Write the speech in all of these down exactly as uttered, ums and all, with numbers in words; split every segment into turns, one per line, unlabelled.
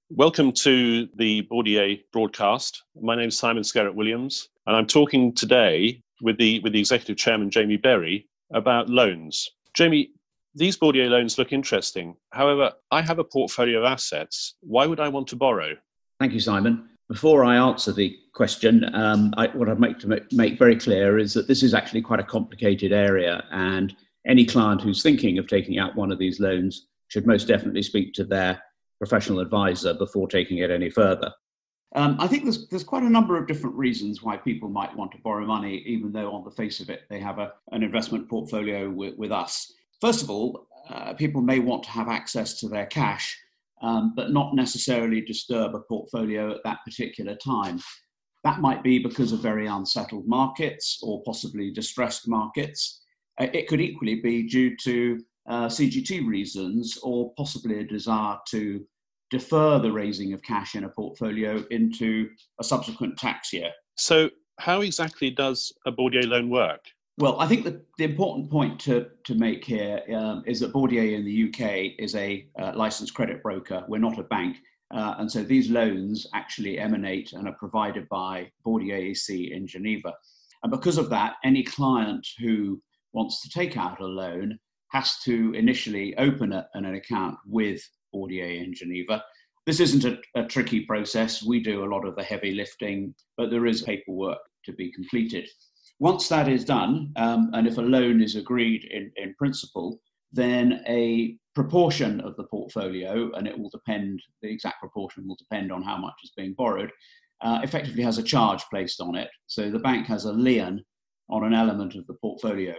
Welcome to the Bourdieu broadcast. My name is Simon Skerritt-Williams, and I'm talking today with the with the Executive Chairman, Jamie Berry, about loans. Jamie, these Bourdieu loans look interesting. However, I have a portfolio of assets. Why would I want to borrow?
Thank you, Simon. Before I answer the question, um, I, what I'd make to make, make very clear is that this is actually quite a complicated area, and any client who's thinking of taking out one of these loans should most definitely speak to their professional advisor before taking it any further. Um, I think there's there's quite a number of different reasons why people might want to borrow money, even though on the face of it they have a, an investment portfolio with, with us. First of all, uh, people may want to have access to their cash, um, but not necessarily disturb a portfolio at that particular time. That might be because of very unsettled markets or possibly distressed markets. Uh, it could equally be due to Uh, C G T reasons, or possibly a desire to defer the raising of cash in a portfolio into a subsequent tax year.
So how exactly does a Bourdieu loan work?
Well, I think the, the important point to, to make here um, is that Bourdieu in the U K is a uh, licensed credit broker. We're not a bank. Uh, and so these loans actually emanate and are provided by Bourdieu E C in Geneva. And because of that, any client who wants to take out a loan has to initially open a, an account with Bourdieu in Geneva. This isn't a, a tricky process. We do a lot of the heavy lifting, but there is paperwork to be completed. Once that is done, um, and if a loan is agreed in, in principle, then a proportion of the portfolio, and it will depend, the exact proportion will depend on how much is being borrowed, uh, effectively has a charge placed on it. So the bank has a lien on an element of the portfolio.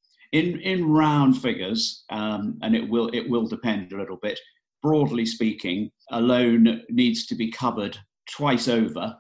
In in round figures, um, and it will it will depend a little bit, broadly speaking, a loan needs to be covered twice over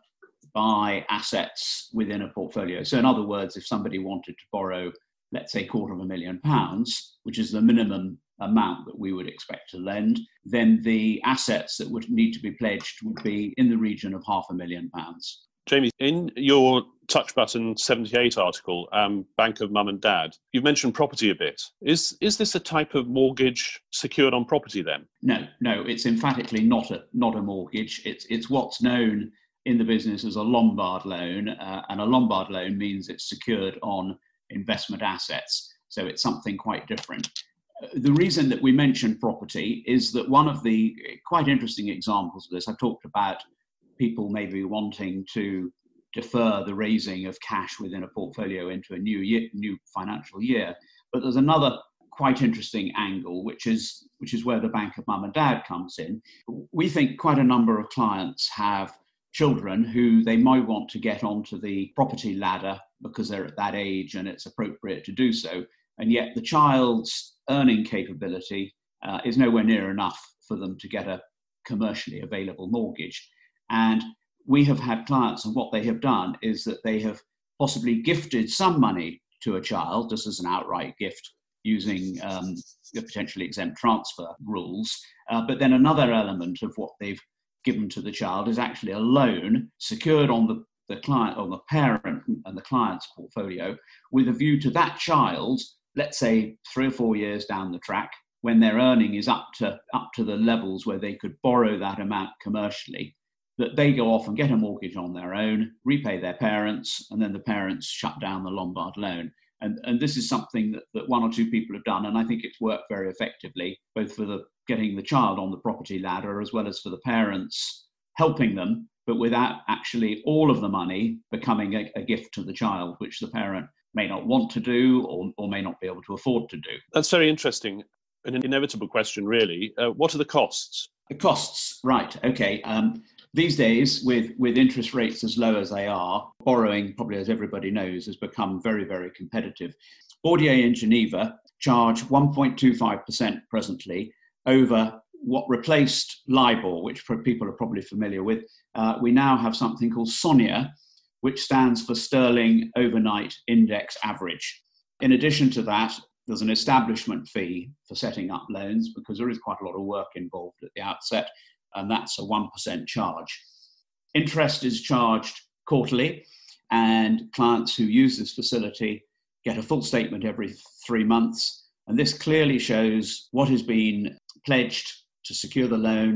by assets within a portfolio. So in other words, if somebody wanted to borrow, let's say, quarter of a million pounds, which is the minimum amount that we would expect to lend, then the assets that would need to be pledged would be in the region of half a million pounds.
Jamie, in your Touch Button seventy-eight article, um, Bank of Mum and Dad, you've mentioned property a bit. Is is this a type of mortgage secured on property then?
No, no, it's emphatically not a not a mortgage. It's it's what's known in the business as a Lombard loan, uh, and a Lombard loan means it's secured on investment assets. So it's something quite different. The reason that we mention property is that one of the quite interesting examples of this, I've talked about people maybe wanting to defer the raising of cash within a portfolio into a new year, new financial year. But there's another quite interesting angle, which is which is where the Bank of Mum and Dad comes in. We think quite a number of clients have children who they might want to get onto the property ladder because they're at that age and it's appropriate to do so. And yet the child's earning capability uh, is nowhere near enough for them to get a commercially available mortgage. And we have had clients, and what they have done is that they have possibly gifted some money to a child, just as an outright gift, using um, the potentially exempt transfer rules. Uh, but then another element of what they've given to the child is actually a loan secured on the, the client, on the parent and the client's portfolio, with a view to that child, let's say three or four years down the track, when their earning is up to up to the levels where they could borrow that amount commercially, that they go off and get a mortgage on their own, repay their parents, and then the parents shut down the Lombard loan. And, and this is something that, that one or two people have done, and I think it's worked very effectively, both for the getting the child on the property ladder as well as for the parents helping them, but without actually all of the money becoming a, a gift to the child, which the parent may not want to do or, or may not be able to afford to do.
That's very interesting. An inevitable question, really. Uh, what are the costs?
The costs, right, okay. Um, These days, with, with interest rates as low as they are, borrowing, probably as everybody knows, has become very, very competitive. Bourdieu in Geneva charge one point two five percent presently over what replaced LIBOR, which people are probably familiar with. Uh, we now have something called SONIA, which stands for Sterling Overnight Index Average. In addition to that, there's an establishment fee for setting up loans because there is quite a lot of work involved at the outset, and that's a one percent charge. Interest is charged quarterly, and clients who use this facility get a full statement every three months. And this clearly shows what has been pledged to secure the loan,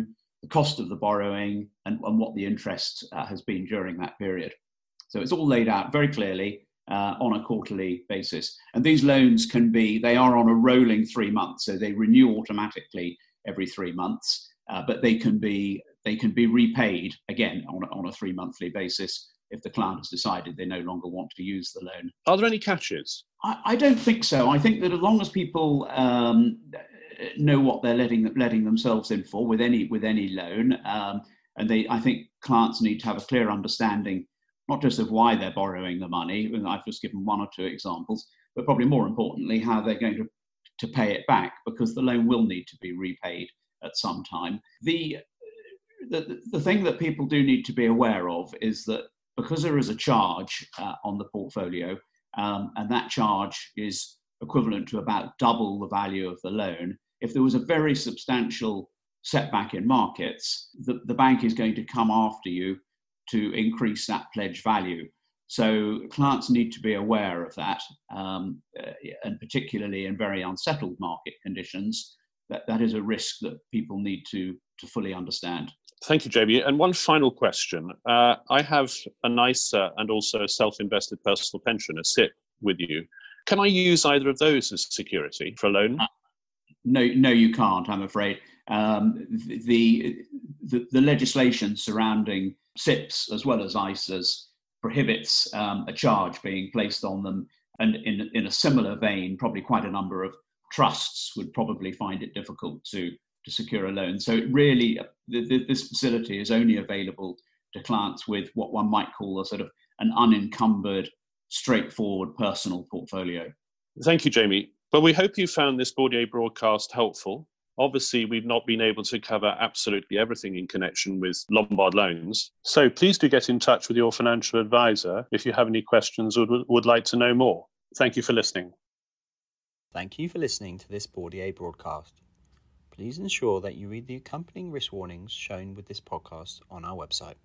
the cost of the borrowing, and, and what the interest uh, has been during that period. So it's all laid out very clearly uh, on a quarterly basis. And these loans can be, they are on a rolling three months, so they renew automatically every three months, uh, but they can be they can be repaid again on a, on a three monthly basis if the client has decided they no longer want to use the loan.
Are there any catches?
I, I don't think so. I think that as long as people um, know what they're letting letting themselves in for with any with any loan, um, and they, I think clients need to have a clear understanding, not just of why they're borrowing the money. And I've just given one or two examples, but probably more importantly, how they're going to to pay it back, because the loan will need to be repaid at some time. The the, the thing that people do need to be aware of is that because there is a charge uh, on the portfolio, um, and that charge is equivalent to about double the value of the loan, if there was a very substantial setback in markets, the, the bank is going to come after you to increase that pledge value. So clients need to be aware of that, um, uh, and particularly in very unsettled market conditions, that, that is a risk that people need to, to fully understand.
Thank you, Jamie. And one final question. Uh, I have an I S A and also a self-invested personal pension, a S I P, with you. Can I use either of those as security for a loan?
Uh, no, no, you can't, I'm afraid. Um, the, the, the legislation surrounding S I Ps as well as I S As prohibits um, a charge being placed on them. And in, in a similar vein, probably quite a number of trusts would probably find it difficult to, to secure a loan. So it really, the, the, this facility is only available to clients with what one might call a sort of an unencumbered, straightforward personal portfolio.
Thank you, Jamie. Well, we hope you found this Bourdier broadcast helpful. Obviously, we've not been able to cover absolutely everything in connection with Lombard loans. So please do get in touch with your financial advisor if you have any questions or would like to know more. Thank you for listening.
Thank you for listening to this Bourdier broadcast. Please ensure that you read the accompanying risk warnings shown with this podcast on our website.